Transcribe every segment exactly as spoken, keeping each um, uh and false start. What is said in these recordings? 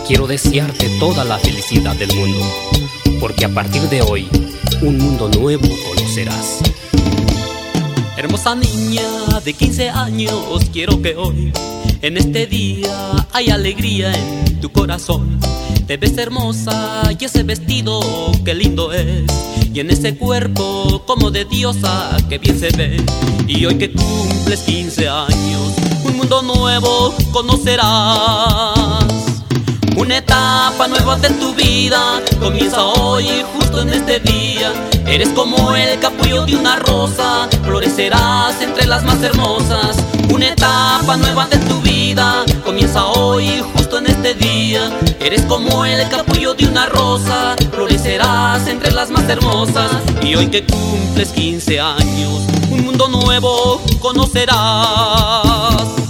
quiero desearte toda la felicidad del mundo, porque a partir de hoy un mundo nuevo conocerás. Hermosa niña de quince años, quiero que hoy, en este día, hay alegría en tu corazón. Te ves hermosa y ese vestido qué lindo es, y en ese cuerpo como de diosa que bien se ve. Y hoy que cumples quince años, un mundo nuevo conocerás. Una etapa nueva de tu vida comienza hoy, justo en este día. Eres como el capullo de una rosa, florecerás entre las más hermosas. Una etapa nueva de tu vida comienza hoy, justo en este día. Eres como el capullo de una rosa, florecerás entre las más hermosas. Y hoy que cumples quince años, un mundo nuevo conocerás.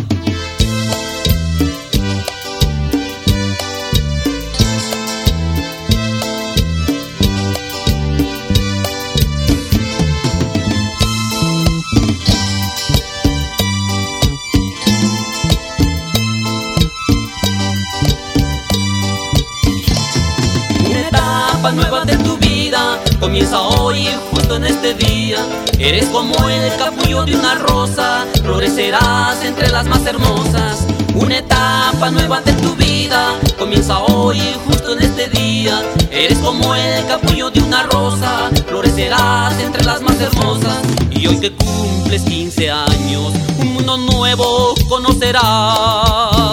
Nueva de tu vida comienza hoy, justo en este día. Eres como el capullo de una rosa, florecerás entre las más hermosas. Una etapa nueva de tu vida comienza hoy, justo en este día. Eres como el capullo de una rosa, florecerás entre las más hermosas. Y hoy que cumples quince años, un mundo nuevo conocerás.